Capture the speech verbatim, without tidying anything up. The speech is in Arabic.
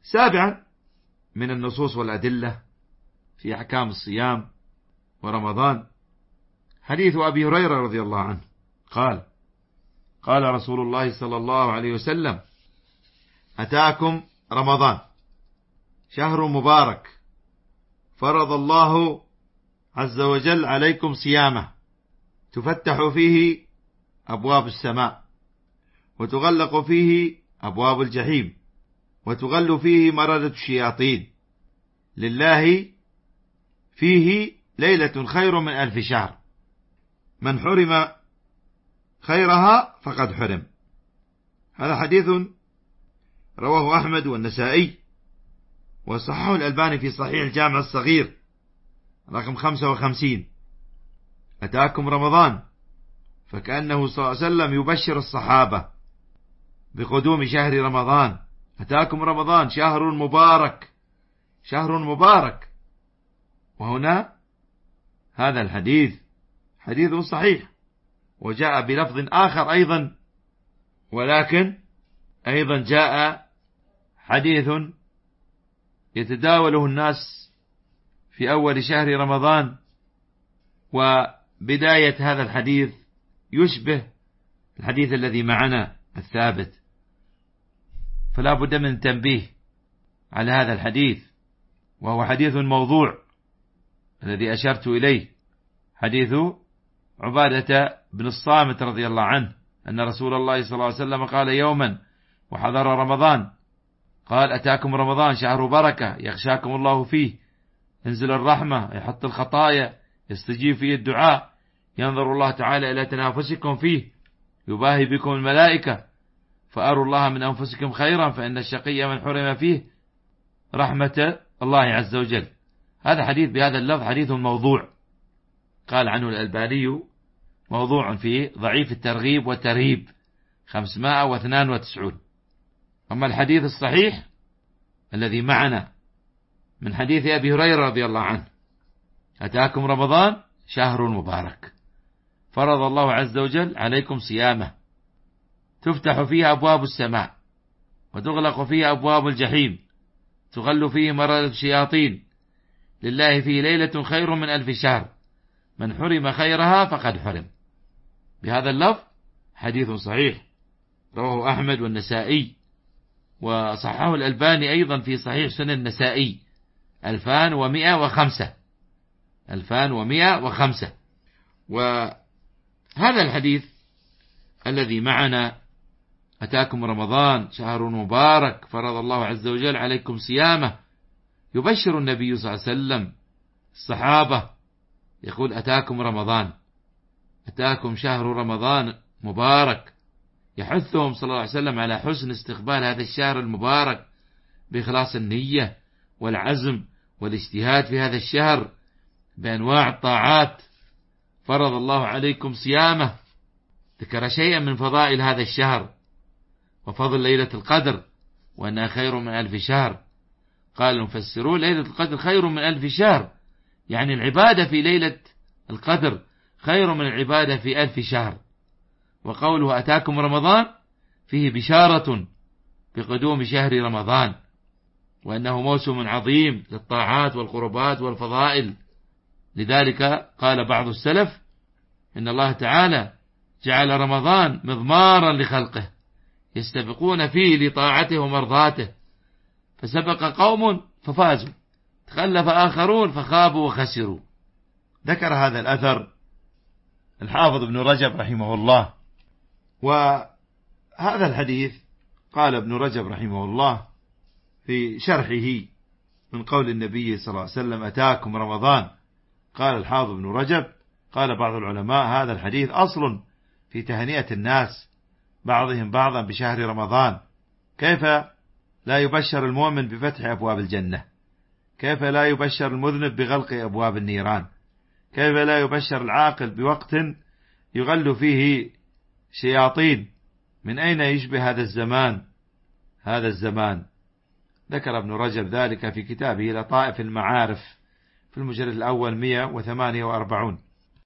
سابعا من النصوص والأدلة في أحكام الصيام ورمضان حديث أبي هريرة رضي الله عنه قال قال رسول الله صلى الله عليه وسلم: أتاكم رمضان شهر مبارك فرض الله عز وجل عليكم صيامه، تفتح فيه أبواب السماء، وتغلق فيه أبواب الجحيم، وتغل فيه مردة الشياطين، لله فيه ليلة خير من ألف شهر، من حرم خيرها فقد حرم. هذا حديث رواه أحمد والنسائي، وصححه الألباني في صحيح الجامع الصغير رقم خمسة وخمسين. أتاكم رمضان، فكأنه صلى الله عليه وسلم يبشر الصحابة بقدوم شهر رمضان. أتاكم رمضان شهر مبارك، شهر مبارك. وهنا هذا الحديث حديث صحيح، وجاء بلفظ آخر أيضا، ولكن أيضا جاء حديث يتداوله الناس في أول شهر رمضان، وبداية هذا الحديث يشبه الحديث الذي معنا الثابت، فلا بد من تنبيه على هذا الحديث، وهو حديث موضوع الذي أشرت إليه، حديث عبادة بن الصامت رضي الله عنه أن رسول الله صلى الله عليه وسلم قال يوما وحضر رمضان، قال: أتاكم رمضان شهر بركة يغشاكم الله فيه، ينزل الرحمة، يحط الخطايا، يستجيب فيه الدعاء، ينظر الله تعالى إلى تنافسكم فيه، يباهي بكم الملائكة، فأروا الله من أنفسكم خيرا، فإن الشقي من حرم فيه رحمة الله عز وجل. هذا حديث بهذا اللفظ حديث موضوع، قال عنه الألباني موضوع في ضعيف الترغيب والترهيب خمسمائة واثنين وتسعين. أما الحديث الصحيح الذي معنا من حديث أبي هريرة رضي الله عنه: أتاكم رمضان شهر مبارك فرض الله عز وجل عليكم صيامه، تفتح فيه أبواب السماء، وتغلق فيه أبواب الجحيم، تغل فيه مردة الشياطين، لله فيه ليلة خير من ألف شهر، من حرم خيرها فقد حرم. بهذا اللفظ حديث صحيح رواه أحمد والنسائي، وصححه الألباني أيضا في صحيح سنن النسائي ألفان ومئة وخمسة ألفان ومئة وخمسة. وهذا الحديث الذي معنا: أتاكم رمضان شهر مبارك فرض الله عز وجل عليكم صيامه، يبشر النبي صلى الله عليه وسلم الصحابة، يقول: أتاكم رمضان، أتاكم شهر رمضان مبارك، يحثهم صلى الله عليه وسلم على حسن استقبال هذا الشهر المبارك بإخلاص النية والعزم والاجتهاد في هذا الشهر بأنواع الطاعات. فرض الله عليكم صيامه، ذكر شيئا من فضائل هذا الشهر وفضل ليلة القدر وأنها خير من ألف شهر. قال المفسرون: ليلة القدر خير من ألف شهر، يعني العبادة في ليلة القدر خير من العبادة في ألف شهر. وقوله أتاكم رمضان فيه بشارة بقدوم شهر رمضان، وأنه موسم عظيم للطاعات والقربات والفضائل. لذلك قال بعض السلف: إن الله تعالى جعل رمضان مضمارا لخلقه يستبقون فيه لطاعته ومرضاته، فسبق قوم ففازوا، تخلف آخرون فخابوا وخسروا. ذكر هذا الأثر الحافظ ابن رجب رحمه الله. وهذا الحديث قال ابن رجب رحمه الله في شرحه من قول النبي صلى الله عليه وسلم: أتاكم رمضان، قال الحافظ ابن رجب: قال بعض العلماء هذا الحديث أصل في تهنئة الناس بعضهم بعضا بشهر رمضان. كيف لا يبشر المؤمن بفتح أبواب الجنة؟ كيف لا يبشر المذنب بغلق أبواب النيران؟ كيف لا يبشر العاقل بوقت يغل فيه شياطين؟ من أين يشبه هذا الزمان هذا الزمان؟ ذكر ابن رجب ذلك في كتابه لطائف المعارف في المجلد الأول مئة وثمانية وأربعين.